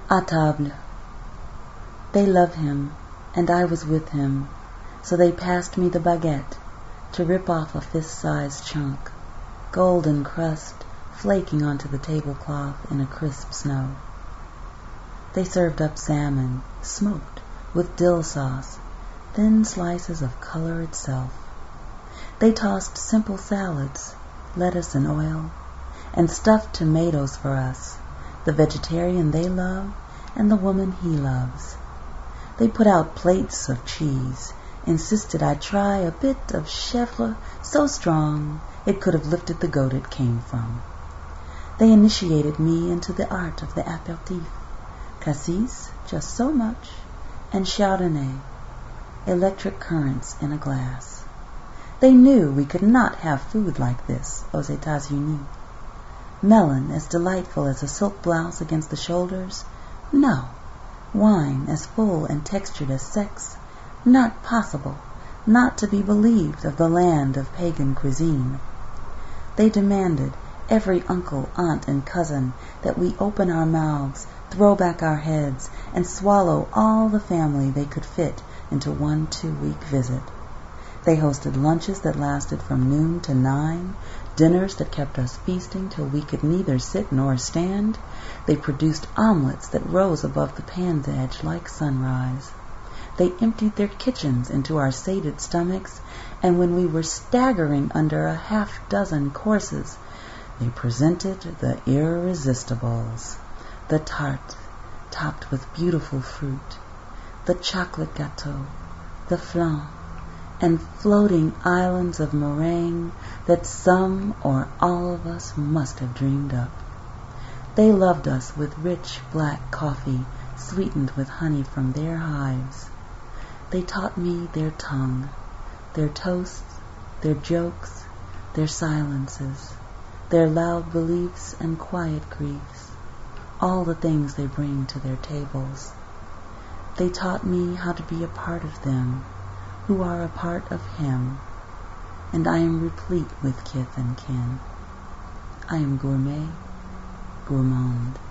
À table. They love him, and I was with him, so they passed me the baguette to rip off a fist-sized chunk, golden crust flaking onto the tablecloth in a crisp snow. They served up salmon, smoked, with dill sauce, thin slices of color itself. They tossed simple salads, lettuce and oil, and stuffed tomatoes for us, the vegetarian they love and the woman he loves. They put out plates of cheese, insisted I try a bit of chèvre so strong it could have lifted the goat it came from. They initiated me into the art of the apéritif, cassis, just so much, and chardonnay, electric currents in a glass. They knew we could not have food like this aux États-Unis. Melon as delightful as a silk blouse against the shoulders? No. Wine as full and textured as sex? Not possible, not to be believed of the land of pagan cuisine. They demanded, every uncle, aunt, and cousin, that we open our mouths, throw back our heads, and swallow all the family they could fit into one 2-week visit. They hosted lunches that lasted from noon to 9, dinners that kept us feasting till we could neither sit nor stand. They produced omelets that rose above the pan's edge like sunrise. They emptied their kitchens into our sated stomachs, and when we were staggering under a half-dozen courses, they presented the irresistibles, the tart topped with beautiful fruit, the chocolate gâteau, the flan, and floating islands of meringue that some or all of us must have dreamed up. They loved us with rich black coffee sweetened with honey from their hives. They taught me their tongue, their toasts, their jokes, their silences, their loud beliefs and quiet griefs, all the things they bring to their tables. They taught me how to be a part of them, who are a part of him, and I am replete with kith and kin. I am gourmet, gourmand.